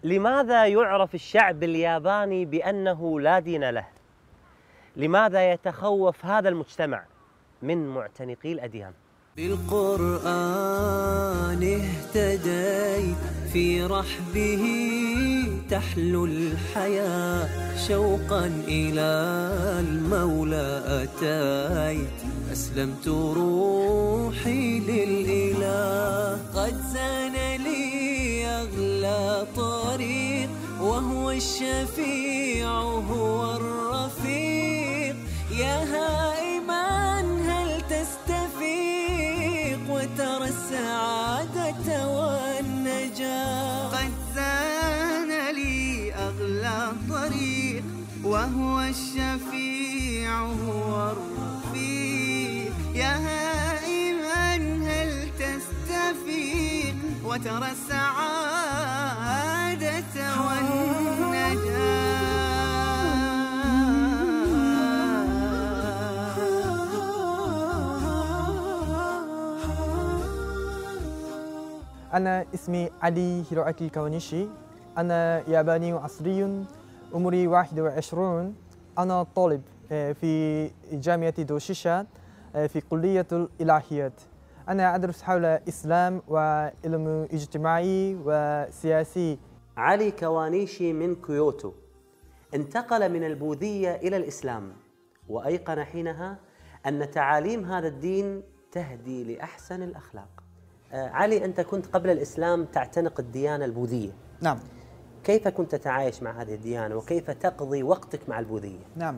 لماذا يعرف الشعب الياباني بأنه لا دين له؟ لماذا يتخوف هذا المجتمع من معتنقي الأديان؟ بالقرآن اهتديت في رحبه تحلو الحياة شوقا إلى المولى أتيت أسلمت روحي للإله قد زان لي أغلى طريق وهو الشفيع هو الرفيق يا هائما هل تستفيق وترى السعادة والنجاة قد زان لي أغلى طريق وهو الشفيع هو الرفيق يا هائما هل تستفيق وترى السعادة والنجاة. أنا اسمي علي هيروأكي كاونيشي. أنا ياباني أصلي. عمري 21. أنا طالب في جامعة دوشيشا في كلية الإلهيات. أنا أدرس حول الإسلام وعلم اجتماعي وسياسي. علي كوانيشي من كيوتو انتقل من البوذية إلى الإسلام، وأيقن حينها أن تعاليم هذا الدين تهدي لأحسن الأخلاق. علي، أنت كنت قبل الإسلام تعتنق الديانة البوذية. نعم. كيف كنت تتعايش مع هذه الديانة وكيف تقضي وقتك مع البوذية؟ نعم.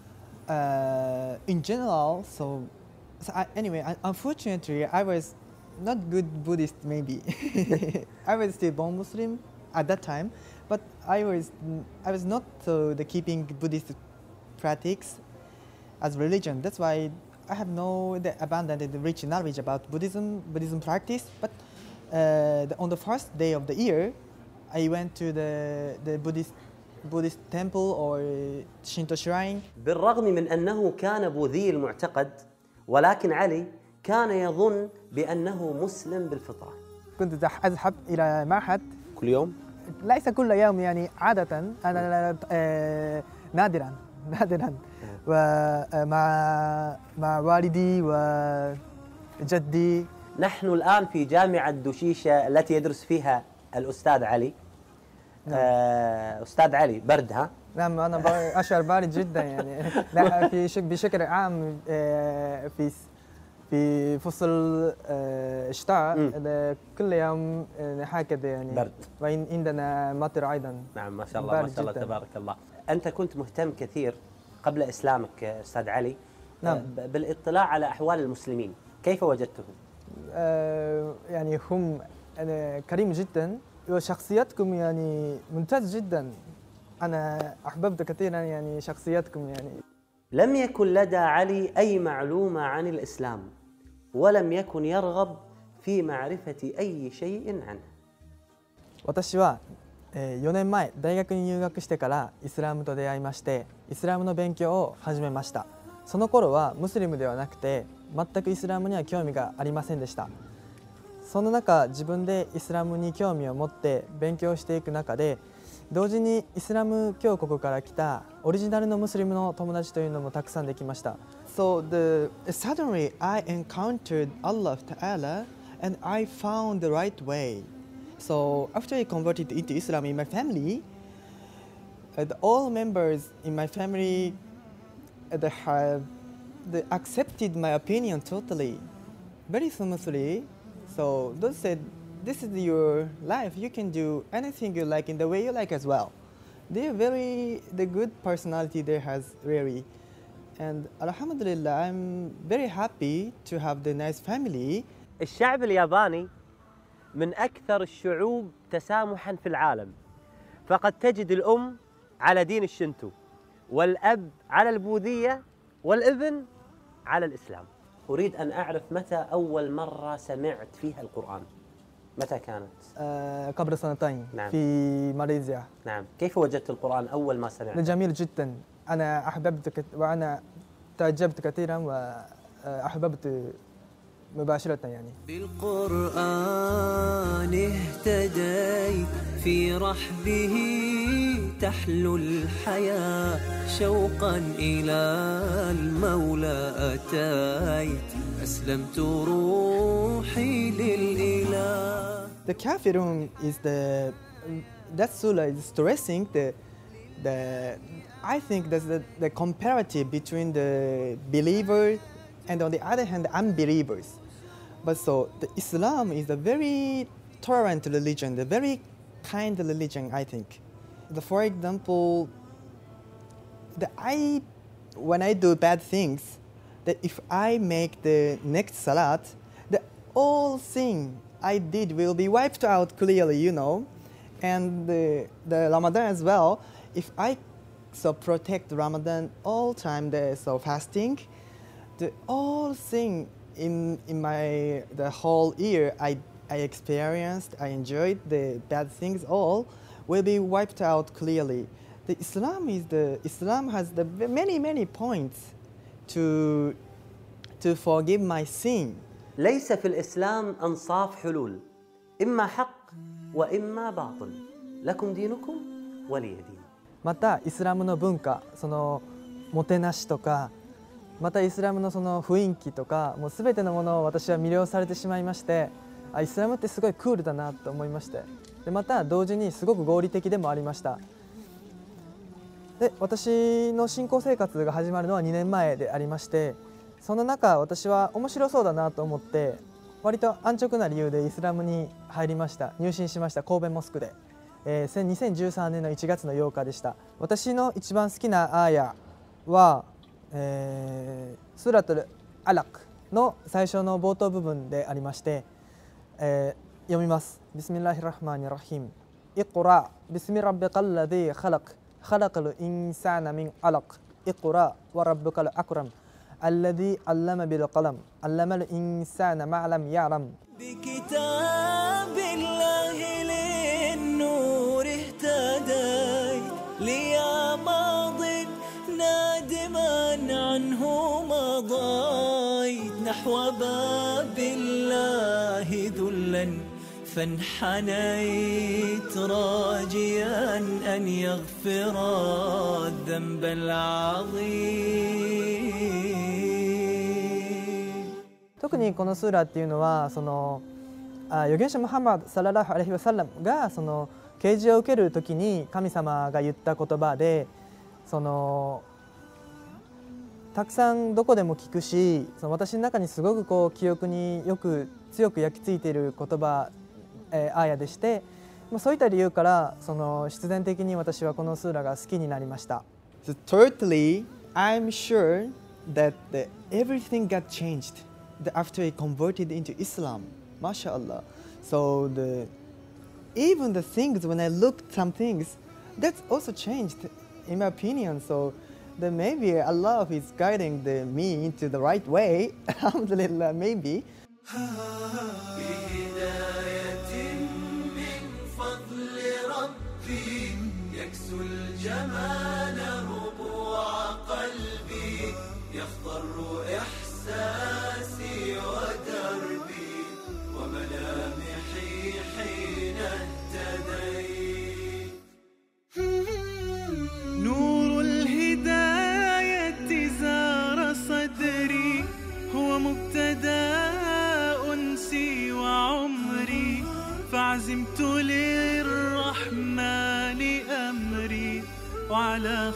In general, anyway, unfortunately, I was not good Buddhist maybe. I was still born Muslim at that time, but I was not the keeping Buddhist practice as religion. That's why I have the abundant and rich knowledge about Buddhism practice. But on the first day of the year, I went to the Buddhist temple or Shinto shrine. بالرغم من أنه كان بوذي المعتقد، ولكن علي كان يظن بأنه مسلم بالفطرة. كنت أذهب إلى معهد كل يوم؟ ليس كل يوم، يعني عادة. أنا نادرا ومع والدي وجدي. نحن الآن في جامعة دوشيشا التي يدرس فيها الأستاذ علي. أستاذ علي، برد ها؟ نعم، أنا أشعر بارد جدا يعني. بشكل عام في فصل الشتاء كل يوم هكذا يعني. برد. وإن عندنا مطر أيضا. نعم، ما شاء الله ما شاء الله تبارك الله. أنت كنت مهتم كثير قبل إسلامك أستاذ علي. نعم. بالاطلاع على أحوال المسلمين، كيف وجدتهم؟ يعني هم كريم جدا وشخصياتكم يعني ممتاز جدا. أنا أحببت كثيرا يعني شخصياتكم يعني. لم يكن لدى علي أي معلومة عن الإسلام، ولم يكن يرغب في معرفة أي شيء عنه. 私は4年前大学に入学してからイスラムと出会いまして、イスラムの勉強を始めました。その頃はムスリムではなくて全くイスラムには興味がありませんでした。その中、自分でイスラムに興味を持って勉強していく中で、同時にイスラム教国から来たオリジナルのムスリムの友達というのもたくさんできました。So suddenly I encountered Allah Ta'ala and I found the right way. So after I converted into Islam in my family, all members in my family they accepted my opinion totally, very smoothly. So they said, this is your life, you can do anything you like in the way you like as well. The good personality there has really. And Alhamdulillah, I'm very happy to have the nice family. الشعب الياباني من أكثر الشعوب تسامحاً في العالم، فقد تجد الأم على دين الشنتو، والأب على البوذية، والابن على الإسلام. أريد أن أعرف متى أول مرة سمعت فيها القرآن؟ متى كانت؟ قبل سنتين. نعم. في ماليزيا. نعم. كيف وجدت القرآن أول ما سمعت؟ جميل جدا. أنا أحببت وأنا تعجبت كثيرا وأحببت مباشرة يعني. بالقرآن اهتديت في رحبه تحلو الحياة شوقا إلى المولى أتيت أسلمت روحي للإله. The Kafirun is that surah is stressing I think that's the comparative between the believers and on the other hand the unbelievers. But so the Islam is a very tolerant religion, a very kind religion, I think. For example, when I do bad things, that if I make the next salat, the all thing I did will be wiped out clearly, you know. And the Ramadan as well, if I protect Ramadan all time, so fasting, the all thing in the whole year I experienced, I enjoyed the bad things all will be wiped out clearly. Islam has the many points to forgive my sin. ليس في الإسلام أنصاف حلول، إما حق وإما باطل، لكم دينكم ولي دين. またイスラムの文化、そのもてなしとか、またイスラムのその雰囲気とか、もうすべてのものを私は魅了されてしまいまして、イスラムってすごいクールだなと思いまして、でまた同時にすごく合理的でもありました。で私の信仰生活が始まるのは2年前でありまして、その中私は面白そうだなと思って割と安直な理由でイスラムに入りました。入信しました。神戸モスクで、2013年の1月の8日でした。私の一番好きなアーヤは、スラトル・アラクの最初の冒頭部分でありまして、読みます。ビスミラヒラフマニラヒム。イクラビスミラビカルラディカラクカラクルインサナミンアラクイクラワラブカルアクラムالذي علم بالقلم علم الإنسان ما لم يعلم. بكتاب الله للنور اهتديت ليا ماض نادما عنه مضيت نحو باب الله ذلا فانحنيت راجيا أن يغفر الذنب العظيم. 特にこのスーラっていうのはその預言者ムハンマドサララフアレヒワサラムがその啓示を受ける時に神様が言った言葉で、そのたくさんどこでも聞くし、その私の中にすごくこう記憶によく強く焼き付いている言葉、アーヤでして、そういった理由からその必然的に私はこのスーラが好きになりました。 So thirdly, I'm sure that everything got changed after he converted into Islam. MashaAllah. So even the things, when I looked some things, that's also changed in my opinion. So maybe Allah is guiding me into the right way. Alhamdulillah, maybe. يكسو الجمال ربوع قلبي يخضر إحساسي ودربي وملامحي حين اهتديت. نور الهداية زار صدري هو مبتدأ أنسي وعمري فعزمت للرحمن أمري وعلى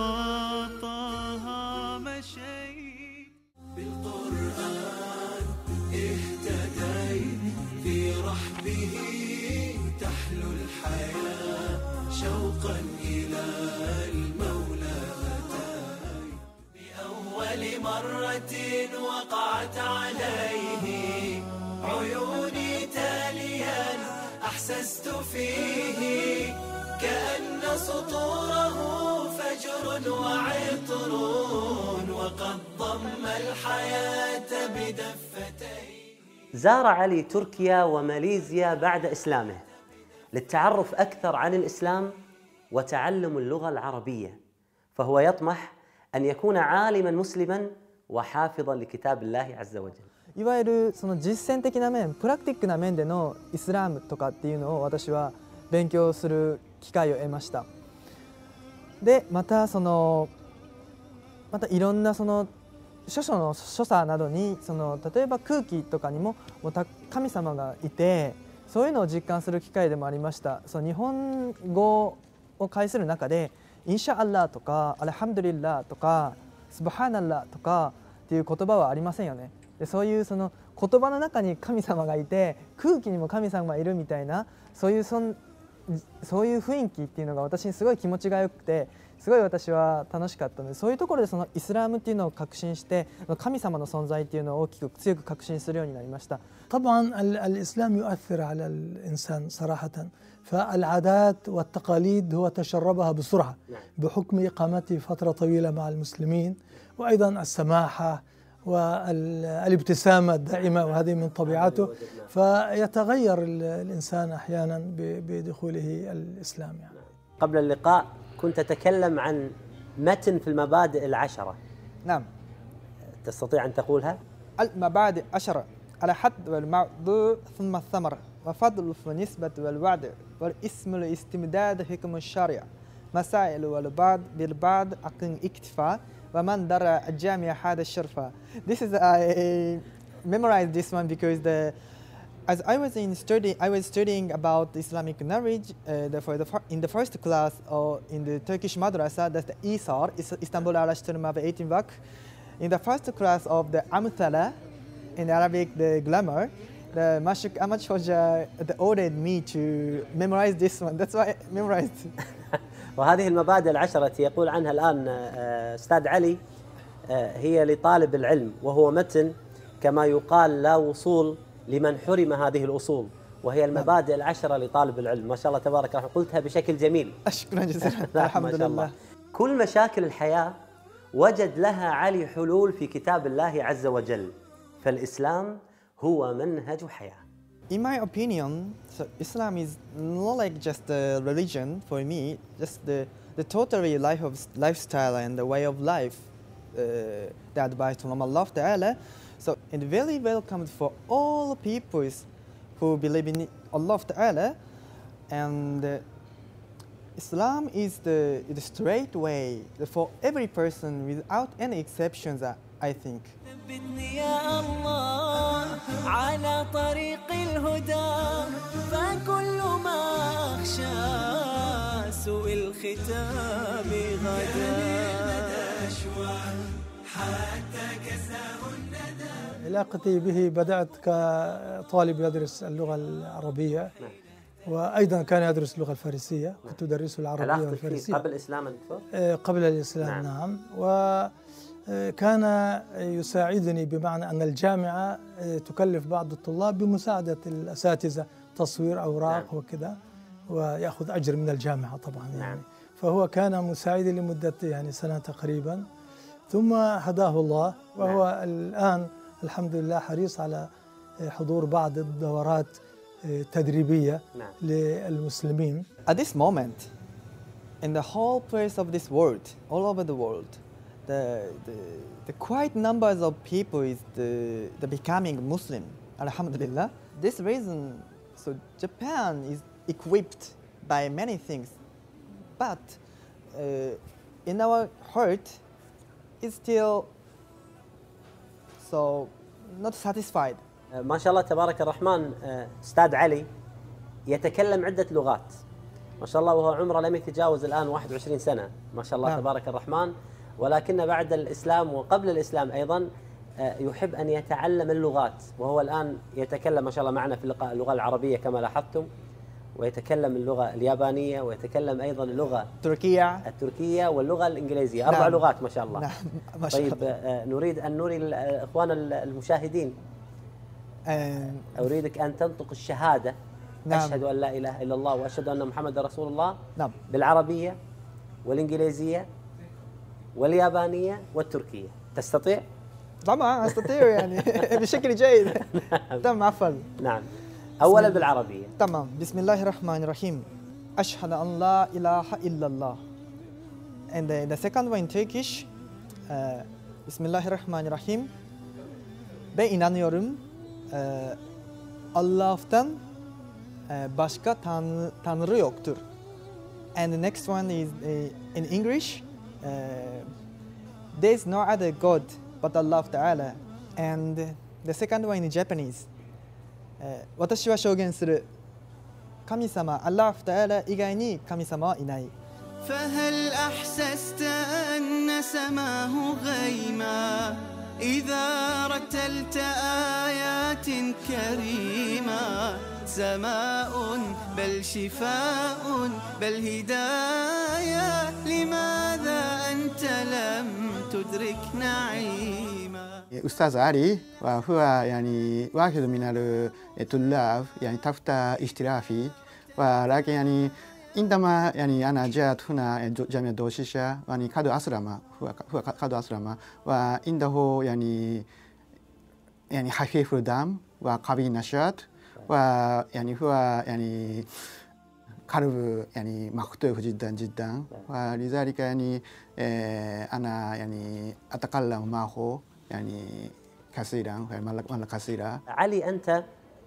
خطاطها مشيت. بالقرآن اهتديت في رحبه تحلو الحياة شوقا إلى المولى أتيت. بأول مرة وقعت عليه عيوني تاليا أحسست فيه كأن سطوره فجر وعطر وقد ضم الحياة بدفتيه. زار علي تركيا وماليزيا بعد إسلامه للتعرف أكثر عن الإسلام وتعلم اللغة العربية، فهو يطمح أن يكون عالما مسلما وحافظا لكتاب الله عز وجل. いわゆるその実践的な面、プラクティックな面でのイスラムとかっていうのを私は勉強する機会を得ました。でまたいろんな書書の所作などに例えば空気とかにも神様がいて、そういうのを実感する機会でもありました。日本語を介する中でインシャアッラーとかアルハムドリッラーとかスブハナッラーとかっていう言葉はありませんよね。でそういう言葉の中に神様がいて空気にも神様がいるみたいなそういう雰囲気っていうのが私にすごい気持ちがよくて、すごい私は楽しかったので、そういうところでイスラムっていうのを確信して神様の存在っていうのを大きく強く確信するようになりました。 طبعا الإسلام يؤثر على الإنسان صراحة، فالعادات والتقاليد هو تشربها بسرعة بحكم إقامته فترة طويلة مع المسلمين، وأيضا السماحة والابتسامة الدائمة، وهذه من طبيعته، فيتغير الإنسان أحيانا بدخوله الإسلام. يعني قبل اللقاء كنت تتكلم عن متن في المبادئ العشرة. نعم. تستطيع أن تقولها؟ المبادئ 10: الحد والموضوع ثم الثمر وفضل والنسبة والوعد والاسم الاستمداد حكم الشرع مسائل والبعض بالبعض عقل اكتفاء ومن درى الجامع هذا الشرفة. This is I memorized this one because as I was studying about Islamic knowledge in the first class or in the Turkish madrasa, that's the İsar, Istanbul Araştırma ve Eğitim Vakfı. In the first class of the Amthala, in Arabic the grammar, the Mashuk Ahmad Hoja ordered me to memorize this one. That's why I memorized. وهذه المبادئ العشرة التي يقول عنها الآن أستاذ علي هي لطالب العلم، وهو متن كما يقال لا وصول لمن حرم هذه الأصول، وهي المبادئ العشرة لطالب العلم. ما شاء الله تبارك الله، قلتها بشكل جميل. شكرا جزيلا. الحمد لله. كل مشاكل الحياة وجد لها علي حلول في كتاب الله عز وجل، فالإسلام هو منهج حياة. In my opinion, so Islam is not like just a religion for me, just the totally lifestyle and the way of life, the advice from Allah Ta'ala. So it's very welcome for all people who believe in Allah Ta'ala, and Islam is the straight way for every person without any exceptions, I think. ثبتني يا الله على طريق الهدى، فكل ما أخشى سوء الختام غدا. حتى كساه الندى. علاقتي به بدأت كطالب يدرس اللغة العربية، وأيضا كان يدرس اللغة الفارسية، كنت أدرسه العربية والفارسية قبل الإسلام دكتور؟ قبل الإسلام نعم. وكان يساعدني بمعنى أن الجامعة تكلف بعض الطلاب بمساعدة الأساتذة تصوير أوراق وكذا، ويأخذ أجر من الجامعة طبعا يعني. فهو كان مساعدي لمدة يعني سنة تقريبا، ثم هداه الله، وهو الآن الحمد لله حريص على حضور بعض الدورات تدريبية للمسلمين. At this moment, in the whole place of this world, all over the world, the quite numbers of people is the becoming Muslim. Alhamdulillah. This reason, so Japan is equipped by many things, but in our heart, it's still so not satisfied. ما شاء الله تبارك الرحمن. أستاذ علي يتكلم عدة لغات ما شاء الله، وهو عمره لم يتجاوز الآن 21 سنة ما شاء الله تبارك الرحمن، ولكن بعد الإسلام وقبل الإسلام أيضا يحب أن يتعلم اللغات، وهو الآن يتكلم ما شاء الله معنا في اللقاء اللغة العربية كما لاحظتم، ويتكلم اللغة اليابانية، ويتكلم أيضا اللغة التركية واللغة الإنجليزية. 4 لغات ما شاء الله. نعم ما شاء الله. طيب نريد أن نري الإخوان المشاهدين، أريدك أن تنطق الشهادة. نعم. أشهد أن لا إله إلا الله وأشهد أن محمد رسول الله. نعم. بالعربية والإنجليزية واليابانية والتركية. تستطيع؟ طبعا أستطيع يعني بشكل جيد. تمام عفوا. نعم. أولا بالعربية. تمام. بسم الله الرحمن الرحيم. أشهد أن لا إله إلا الله. And the second one in Turkish. Bismillahirrahmanirrahim. Ben inanıyorum Allah'tan başka tanrı yoktur. And the next one is in English, there is no other God but Allah Ta'ala. And the second one in Japanese, 私は証言する神様 Allah Ta'ala 以外に神様はいない。 فهل أحسست أن سماه غيما إذا رتلت آيات كريمة سماء بل شفاء بل هداية لماذا أنت لم تدرك نعيما أستاذ علي وهو يعني واحد من الطلاب يعني تحت اشترافي ولكن يعني عندما يعني أنا جاءت هنا جامعة دوشيشة يعني قد أسلم هو قد أسلم وعنده يعني خفيف الدم وقوي النشاط ويعني هو يعني قلب يعني مفتوح جدا ولذلك يعني أنا يعني أتكلم معه يعني كثيرا مرة كثيرة. علي أنت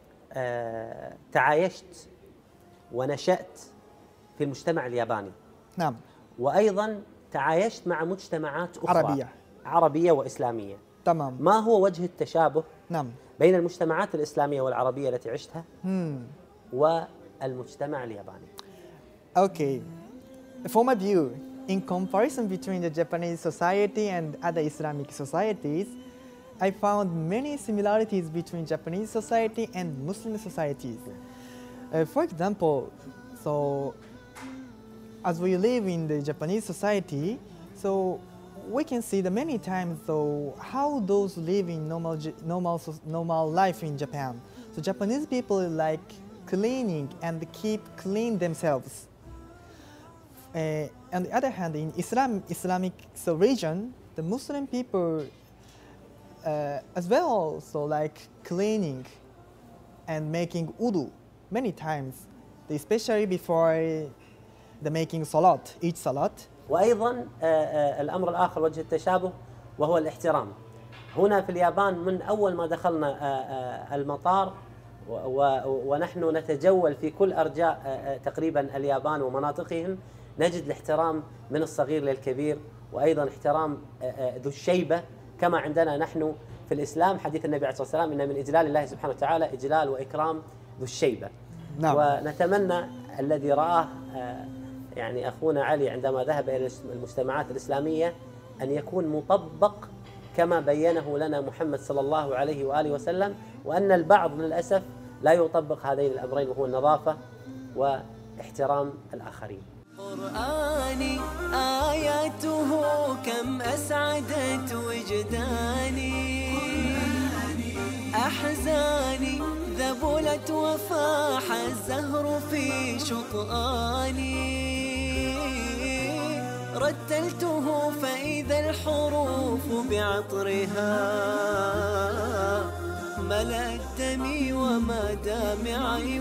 تعايشت ونشأت في المجتمع الياباني. نعم. وأيضا تعايشت مع مجتمعات أخرى عربية وإسلامية. تمام. ما هو وجه التشابه نعم. بين المجتمعات الإسلامية والعربية التي عشتها والمجتمع الياباني؟ Okay. For my view, in comparison between the Japanese society and other Islamic societies, I found many similarities between Japanese society and Muslim societies. For example, so as we live in the Japanese society, so we can see the many times so how those live in normal life in Japan. So Japanese people like cleaning and keep clean themselves. On the other hand, in Islamic region, the Muslim people as well so like cleaning and making wudu many times, especially before the making salat, each salat. وأيضا الأمر الآخر وجه التشابه وهو الاحترام. هنا في اليابان من أول ما دخلنا المطار ونحن نتجول في كل أرجاء تقريبا اليابان ومناطقهم نجد الاحترام من الصغير للكبير وأيضا احترام ذو الشيبة كما عندنا نحن في الإسلام. حديث النبي عليه الصلاة والسلام إن من إجلال الله سبحانه وتعالى إجلال وإكرام ذو الشيبة. نعم. ونتمنى الذي رآه يعني أخونا علي عندما ذهب إلى المجتمعات الإسلامية أن يكون مطبق كما بينه لنا محمد صلى الله عليه وآله وسلم، وأن البعض للأسف لا يطبق هذين الأمرين وهو النظافة واحترام الآخرين. قرآني آياته كم أسعدت وجداني أحزاني ذبلت وفاح الزهر في شطآني رتلته فإذا الحروف بعطرها ملأت دمي ومدامعي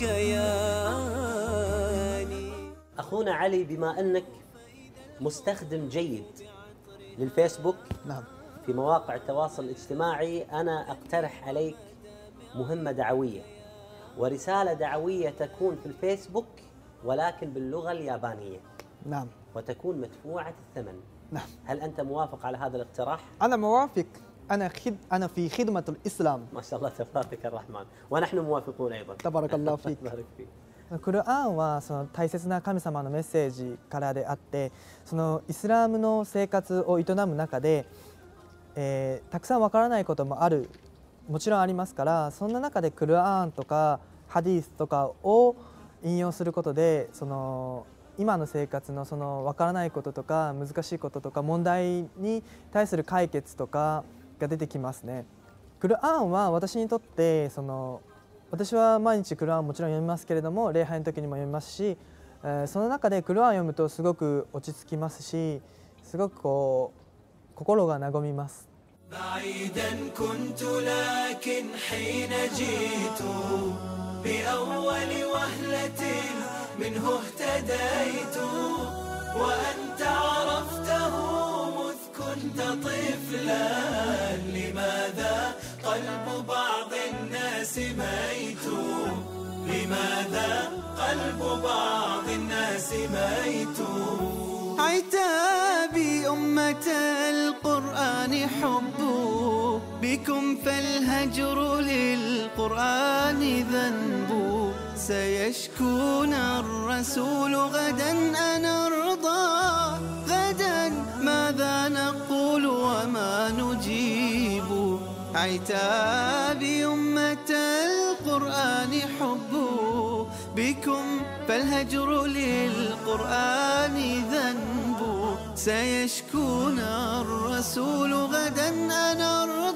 وكياني. أخونا علي، بما أنك مستخدم جيد للفيسبوك نعم في مواقع التواصل الاجتماعي، أنا أقترح عليك مهمة دعوية ورسالة دعوية تكون في الفيسبوك ولكن باللغة اليابانية. نعم. وتكون مدفوعة الثمن. نعم. هل أنت موافق على هذا الاقتراح؟ أنا موافق. أنا في خدمة الإسلام. ما شاء الله تبارك الرحمن، ونحن موافقون أيضا. تبارك الله فيك. بارك فيك. クルアンはその大切な神様のメッセージからであって、そのイスラムの生活を営む中で、たくさんわからないことももちろんありますから、そんな中でクルアンとかハディースとかを引用することで、その今の生活のそのわからないこととか難しいこととか問題に対する解決とかが出てきますね。クルアンは私にとって私は毎日クルアンをもちろん読みますけれども、礼拝の時にも読みますし、その中でクルアンを読むとすごく落ち着きますし、すごくこう心が和みます。 بعيدا كنت لكن حين جئت بأول وهلة منه اهتديت وأنت عرفته مذ كنت طفلا لماذا قلب بعض الناس ميت لماذا قلب بعض الناس ميت؟ عتابي أمة القرآن حب بكم فالهجر للقرآن ذنب سيشكون الرسول غدا أنرضى غدا ماذا نقول وما نجيب عتابي أمة القرآن حب بكم فالهجر للقرآن ذنب سيشكون الرسول غدا أنرضى